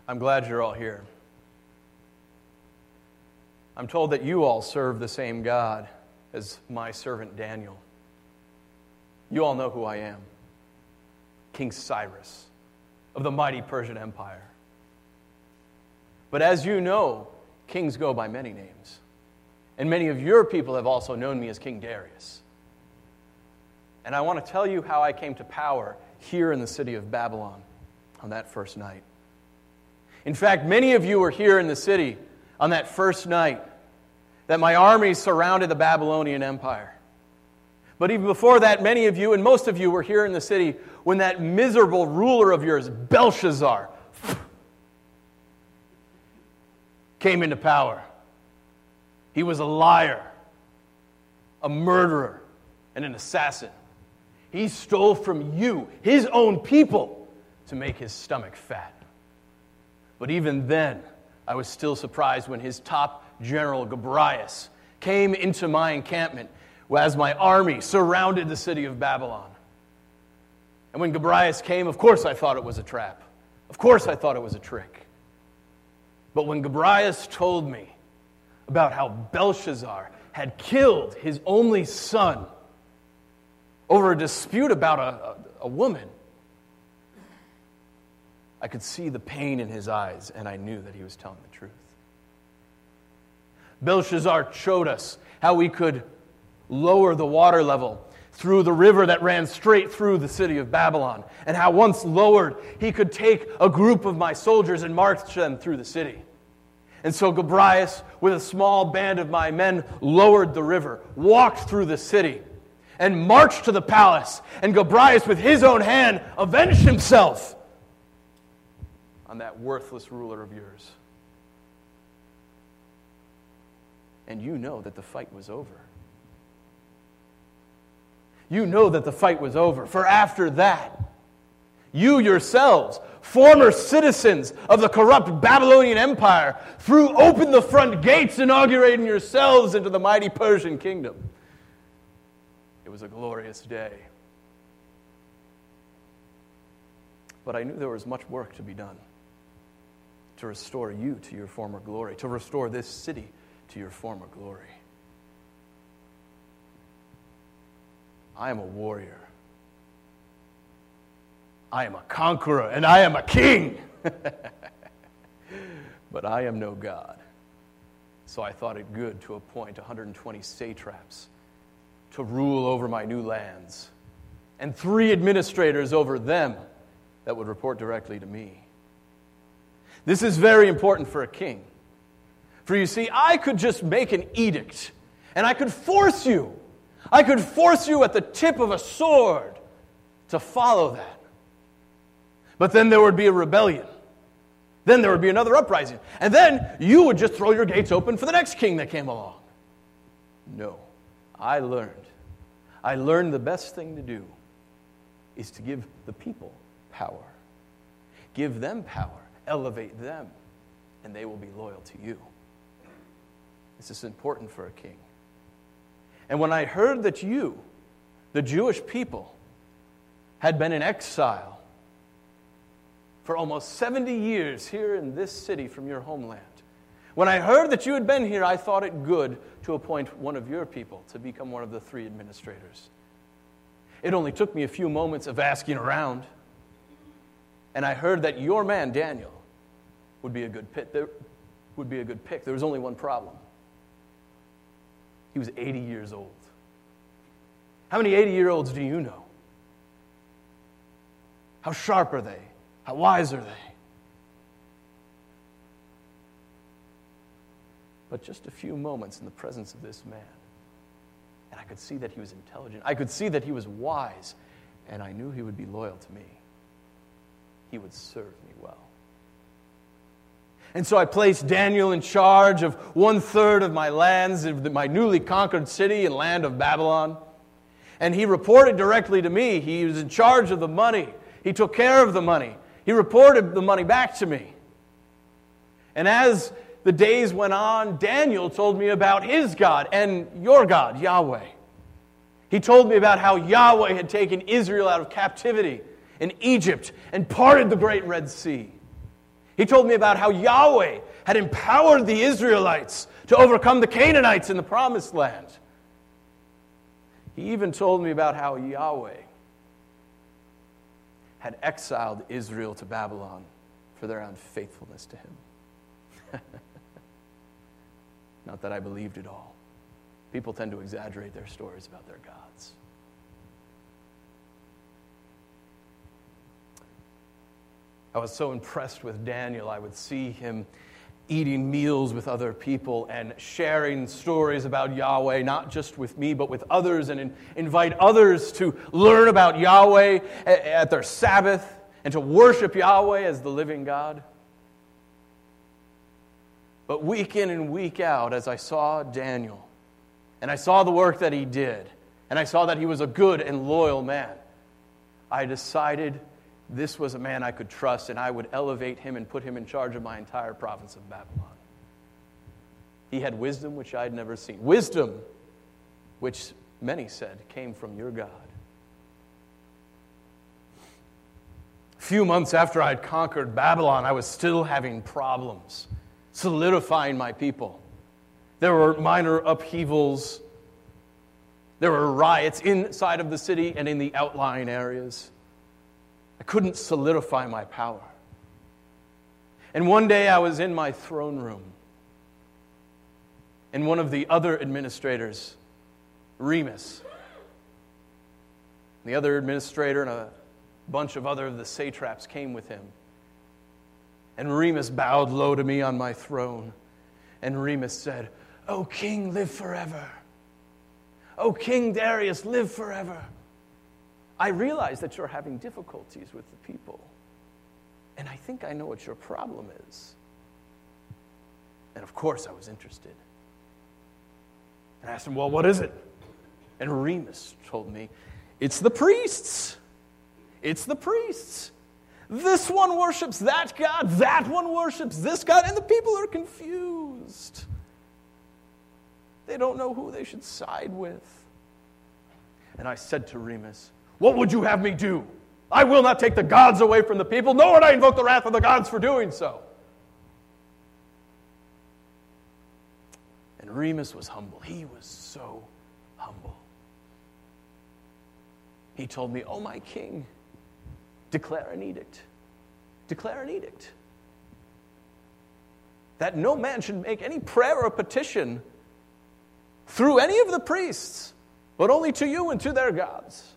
I'm glad you're all here. I'm told that you all serve the same God as my servant Daniel. You all know who I am. King Cyrus of the mighty Persian Empire. But as you know, kings go by many names. And many of your people have also known me as King Darius. And I want to tell you how I came to power here in the city of Babylon on that first night. In fact, many of you were here in the city on that first night that my armies surrounded the Babylonian Empire. But even before that, many of you and most of you were here in the city when that miserable ruler of yours, Belshazzar, came into power. He was a liar, a murderer, and an assassin. He stole from you, his own people, to make his stomach fat. But even then, I was still surprised when his top general, Gobryas, came into my encampment as my army surrounded the city of Babylon. And when Gobryas came, of course I thought it was a trap. Of course I thought it was a trick. But when Gobryas told me about how Belshazzar had killed his only son over a dispute about a woman, I could see the pain in his eyes, and I knew that he was telling the truth. Belshazzar showed us how we could lower the water level through the river that ran straight through the city of Babylon, and how once lowered, he could take a group of my soldiers and march them through the city. And so Gobryas, with a small band of my men, lowered the river, walked through the city, and marched to the palace. And Gobryas, with his own hand, avenged himself on that worthless ruler of yours. And you know that the fight was over. You know that the fight was over. For after that, you yourselves, former citizens of the corrupt Babylonian Empire, threw open the front gates, inaugurating yourselves into the mighty Persian kingdom. It was a glorious day. But I knew there was much work to be done to restore you to your former glory, to restore this city to your former glory. I am a warrior. I am a conqueror, and I am a king. But I am no God. So I thought it good to appoint 120 satraps to rule over my new lands, and 3 administrators over them that would report directly to me. This is very important for a king. For you see, I could just make an edict, and I could force you. I could force you at the tip of a sword to follow that. But then there would be a rebellion. Then there would be another uprising. And then you would just throw your gates open for the next king that came along. No, I learned the best thing to do is to give the people power. Give them power. Elevate them. And they will be loyal to you. This is important for a king. And when I heard that you, the Jewish people, had been in exile for almost 70 years here in this city from your homeland, when I heard that you had been here, I thought it good to appoint one of your people to become one of the 3 administrators. It only took me a few moments of asking around, and I heard that your man, Daniel, would be a good pick. There was only one problem. He was 80 years old. How many 80-year-olds do you know? How sharp are they? How wise are they? But just a few moments in the presence of this man, and I could see that he was intelligent. I could see that he was wise, and I knew he would be loyal to me. He would serve me well. And so I placed Daniel in charge of 1/3 of my lands, of my newly conquered city and land of Babylon. And he reported directly to me. He was in charge of the money. He took care of the money. He reported the money back to me. And as the days went on, Daniel told me about his God and your God, Yahweh. He told me about how Yahweh had taken Israel out of captivity in Egypt and parted the great Red Sea. He told me about how Yahweh had empowered the Israelites to overcome the Canaanites in the Promised Land. He even told me about how Yahweh had exiled Israel to Babylon for their unfaithfulness to him. Not that I believed it all. People tend to exaggerate their stories about their gods. I was so impressed with Daniel. I would see him eating meals with other people and sharing stories about Yahweh, not just with me, but with others, and invite others to learn about Yahweh at their Sabbath and to worship Yahweh as the living God. But week in and week out, as I saw Daniel, and I saw the work that he did, and I saw that he was a good and loyal man, I decided this was a man I could trust, and I would elevate him and put him in charge of my entire province of Babylon. He had wisdom which I had never seen. Wisdom which many said came from your God. A few months after I had conquered Babylon, I was still having problems solidifying my people. There were minor upheavals. There were riots inside of the city and in the outlying areas. I couldn't solidify my power. And one day I was in my throne room, and one of the other administrators, Remus, the other administrator and a bunch of other of the satraps came with him. And Remus bowed low to me on my throne. And Remus said, "O King, live forever. O King Darius, live forever. I realize that you're having difficulties with the people. And I think I know what your problem is." And of course I was interested. And I asked him, "Well, what is it?" And Remus told me, "It's the priests. It's the priests. This one worships that God, that one worships this God, and the people are confused. They don't know who they should side with." And I said to Remus, "What would you have me do? I will not take the gods away from the people, nor would I invoke the wrath of the gods for doing so." And Remus was humble. He was so humble. He told me, "Oh, my king, declare an edict. Declare an edict that no man should make any prayer or petition through any of the priests, but only to you and to their gods.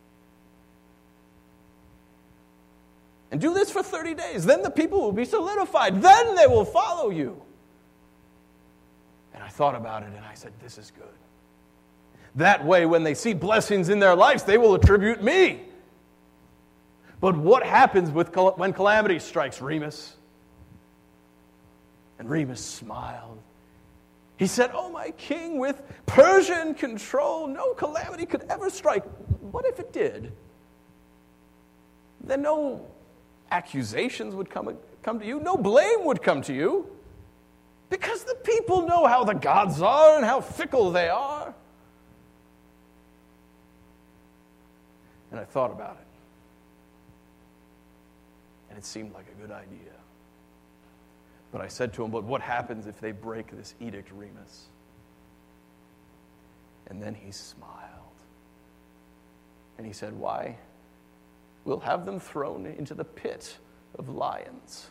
And do this for 30 days. Then the people will be solidified. Then they will follow you." And I thought about it and I said, this is good. That way, when they see blessings in their lives, they will attribute me. But what happens when calamity strikes, Remus? And Remus smiled. He said, "Oh, my king, with Persia in control, no calamity could ever strike. What if it did? Then no accusations would come to you. No blame would come to you. Because the people know how the gods are and how fickle they are." And I thought about it. And it seemed like a good idea. But I said to him, "But what happens if they break this edict, Remus?" And then he smiled. And he said, "Why? We'll have them thrown into the pit of lions."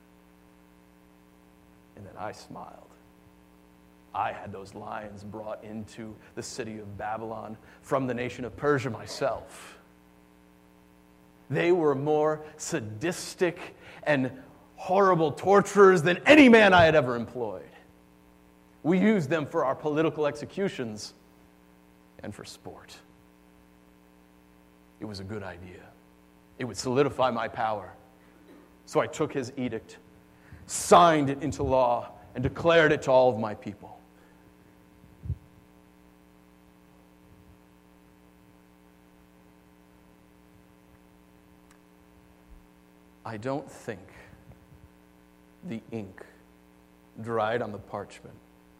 And then I smiled. I had those lions brought into the city of Babylon from the nation of Persia myself. They were more sadistic and horrible torturers than any man I had ever employed. We used them for our political executions and for sport. It was a good idea. It would solidify my power. So I took his edict, signed it into law, and declared it to all of my people. I don't think the ink dried on the parchment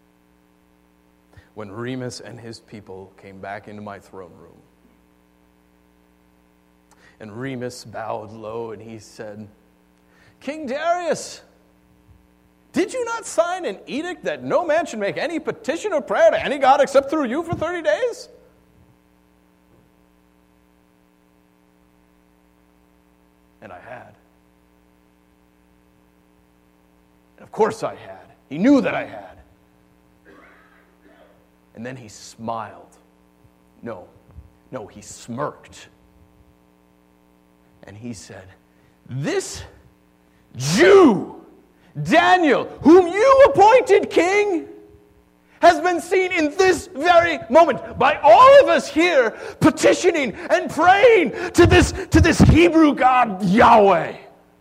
when Remus and his people came back into my throne room. And Remus bowed low and he said, King Darius, did you not sign an edict that no man should make any petition or prayer to any god except through you for 30 days? And I had. And of course I had. He knew that I had. And then he smiled. No, he smirked. And he said, "This Jew, Daniel, whom you appointed king, has been seen in this very moment by all of us here petitioning and praying to this Hebrew God, Yahweh."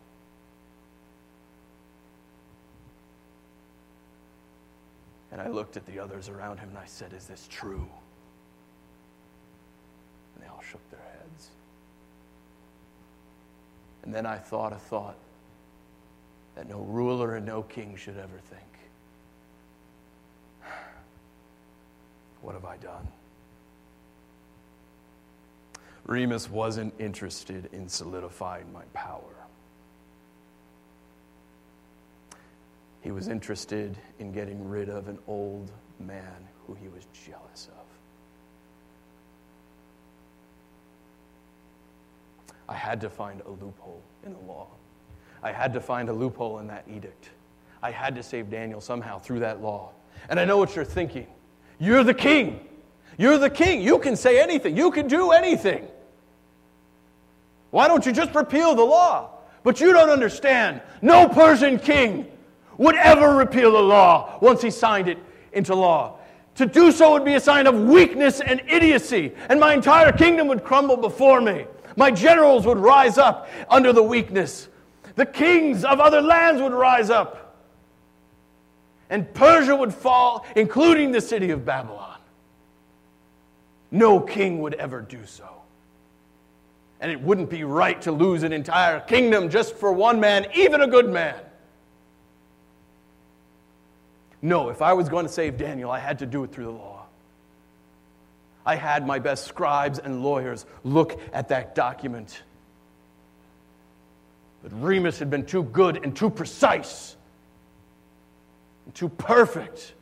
And I looked at the others around him and I said, "Is this true?" And they all shook their heads. And then I thought a thought that no ruler and no king should ever think. What have I done? Remus wasn't interested in solidifying my power. He was interested in getting rid of an old man who he was jealous of. I had to find a loophole in the law. I had to find a loophole in that edict. I had to save Daniel somehow through that law. And I know what you're thinking. You're the king. You're the king. You can say anything. You can do anything. Why don't you just repeal the law? But you don't understand. No Persian king would ever repeal the law once he signed it into law. To do so would be a sign of weakness and idiocy, and my entire kingdom would crumble before me. My generals would rise up under the weakness. The kings of other lands would rise up. And Persia would fall, including the city of Babylon. No king would ever do so. And it wouldn't be right to lose an entire kingdom just for one man, even a good man. No, if I was going to save Daniel, I had to do it through the law. I had my best scribes and lawyers look at that document. But Remus had been too good and too precise and too perfect.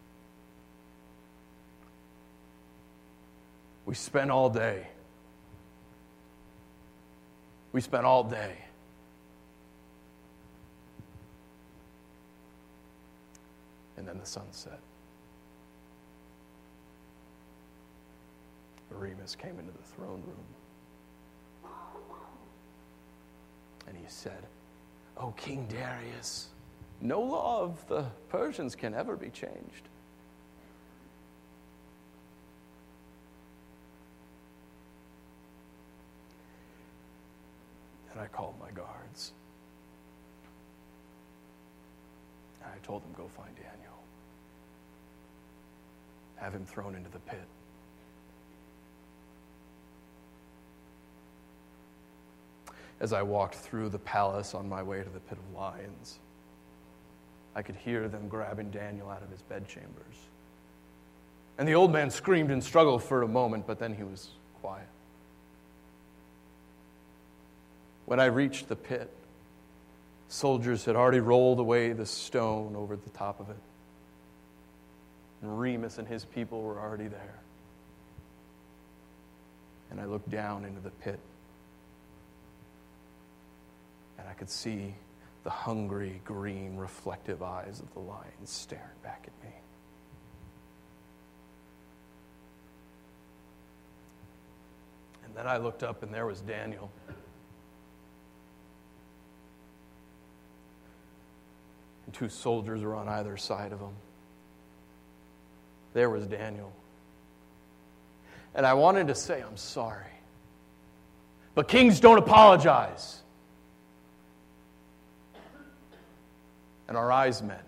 We spent all day. And then the sun set. Remus came into the throne room. And he said, "O King Darius, no law of the Persians can ever be changed." And I called my guards. And I told them, "Go find Daniel. Have him thrown into the pit." As I walked through the palace on my way to the pit of lions, I could hear them grabbing Daniel out of his bedchambers. And the old man screamed and struggled for a moment, but then he was quiet. When I reached the pit, soldiers had already rolled away the stone over the top of it. And Remus and his people were already there. And I looked down into the pit. And I could see the hungry, green, reflective eyes of the lions staring back at me. And then I looked up and there was Daniel. And 2 soldiers were on either side of him. There was Daniel. And I wanted to say, "I'm sorry." But kings don't apologize. And our eyes met.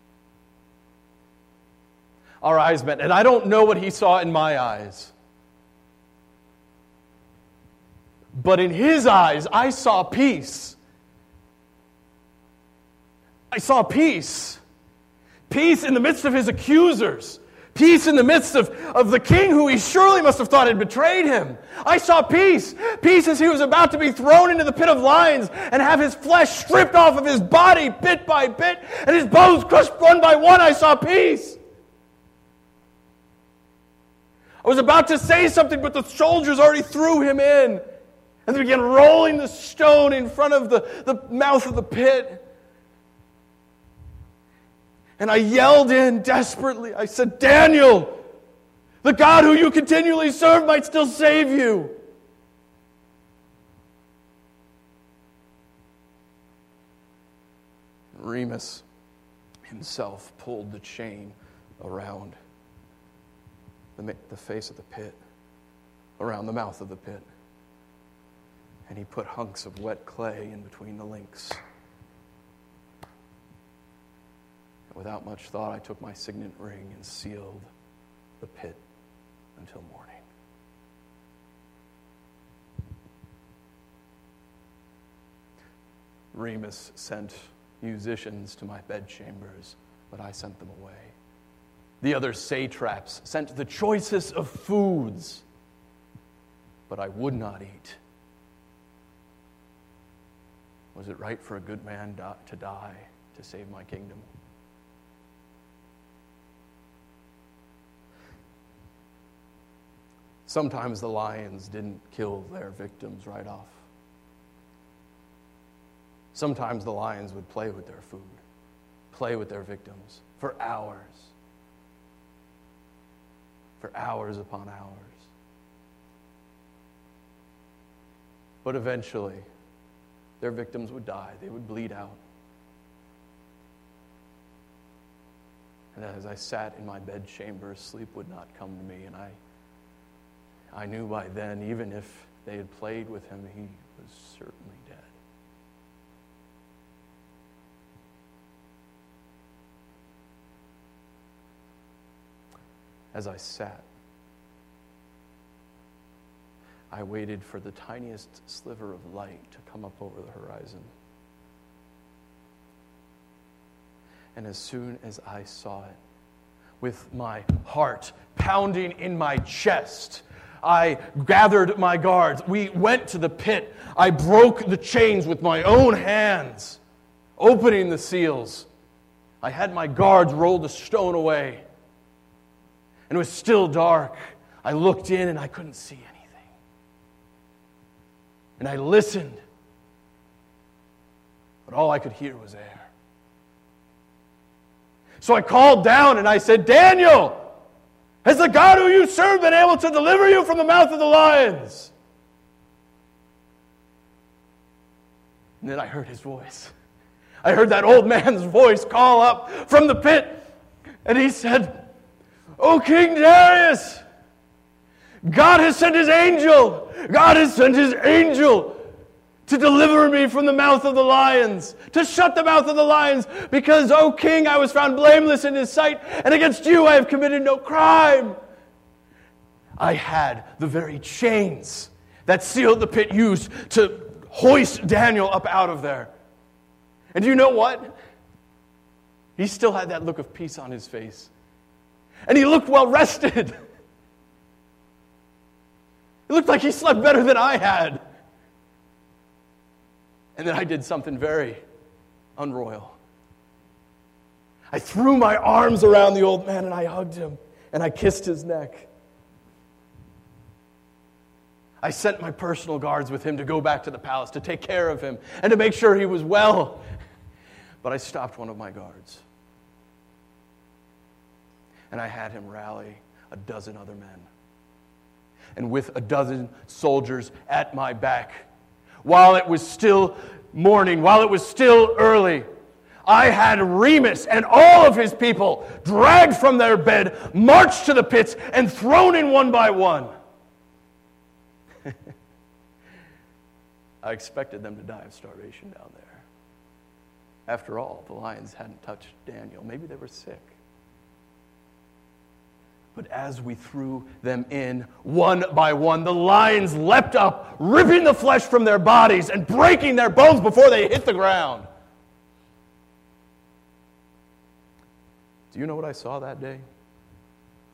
Our eyes met. And I don't know what he saw in my eyes. But in his eyes, I saw peace. I saw peace. Peace in the midst of his accusers. Peace in the midst of the king who he surely must have thought had betrayed him. I saw peace. Peace as he was about to be thrown into the pit of lions and have his flesh stripped off of his body bit by bit and his bones crushed one by one. I saw peace. I was about to say something, but the soldiers already threw him in. And they began rolling the stone in front of the mouth of the pit. And I yelled in desperately. I said, Daniel, the God who you continually serve might still save you. Remus himself pulled the chain around the face of the pit, around the mouth of the pit. And he put hunks of wet clay in between the links. Without much thought, I took my signet ring and sealed the pit until morning. Remus sent musicians to my bedchambers, but I sent them away. The other satraps sent the choicest of foods, but I would not eat. Was it right for a good man to die to save my kingdom? Sometimes the lions didn't kill their victims right off. Sometimes the lions would play with their food, play with their victims for hours upon hours. But eventually, their victims would die. They would bleed out. And as I sat in my bedchamber, sleep would not come to me, and I knew by then, even if they had played with him, he was certainly dead. As I sat, I waited for the tiniest sliver of light to come up over the horizon. And as soon as I saw it, with my heart pounding in my chest, I gathered my guards. We went to the pit. I broke the chains with my own hands, opening the seals. I had my guards roll the stone away. And it was still dark. I looked in and I couldn't see anything. And I listened. But all I could hear was air. So I called down and I said, Daniel, has the God who you serve been able to deliver you from the mouth of the lions? And then I heard his voice. I heard that old man's voice call up from the pit. And he said, O King Darius, God has sent his angel. God has sent his angel to deliver me from the mouth of the lions, to shut the mouth of the lions, because, O King, I was found blameless in his sight, and against you I have committed no crime. I had the very chains that sealed the pit used to hoist Daniel up out of there. And you know what? He still had that look of peace on his face. And he looked well rested. It looked like he slept better than I had. And then I did something very unroyal. I threw my arms around the old man and I hugged him and I kissed his neck. I sent my personal guards with him to go back to the palace to take care of him and to make sure he was well. But I stopped one of my guards. And I had him rally a dozen other men. And with a dozen soldiers at my back, while it was still morning, while it was still early, I had Remus and all of his people dragged from their bed, marched to the pits, and thrown in one by one. I expected them to die of starvation down there. After all, the lions hadn't touched Daniel. Maybe they were sick. But as we threw them in, one by one, the lions leapt up, ripping the flesh from their bodies and breaking their bones before they hit the ground. Do you know what I saw that day?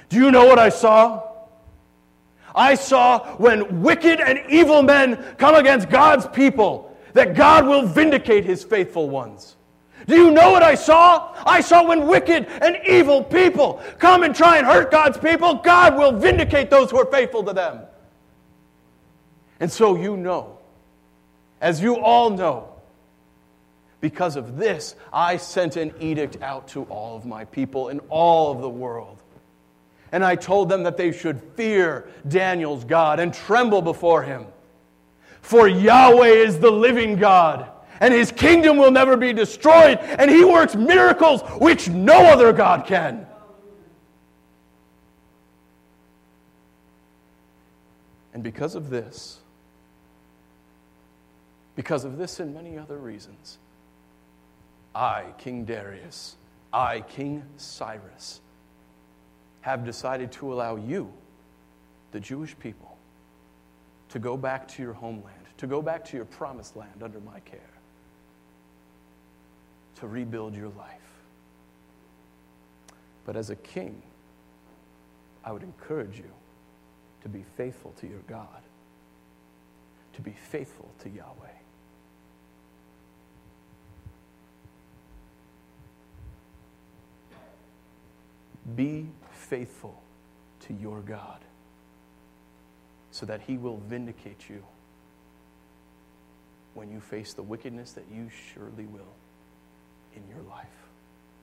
Do you know what I saw? I saw when wicked and evil men come against God's people, that God will vindicate his faithful ones. Do you know what I saw? I saw when wicked and evil people come and try and hurt God's people, God will vindicate those who are faithful to them. And so you know, as you all know, because of this, I sent an edict out to all of my people in all of the world. And I told them that they should fear Daniel's God and tremble before him. For Yahweh is the living God, and his kingdom will never be destroyed, and he works miracles which no other God can. And because of this and many other reasons, I, King Darius, I, King Cyrus, have decided to allow you, the Jewish people, to go back to your homeland, to go back to your promised land under my care, to rebuild your life. But as a king, I would encourage you to be faithful to your God, to be faithful to Yahweh. Be faithful to your God so that he will vindicate you when you face the wickedness that you surely will in your life.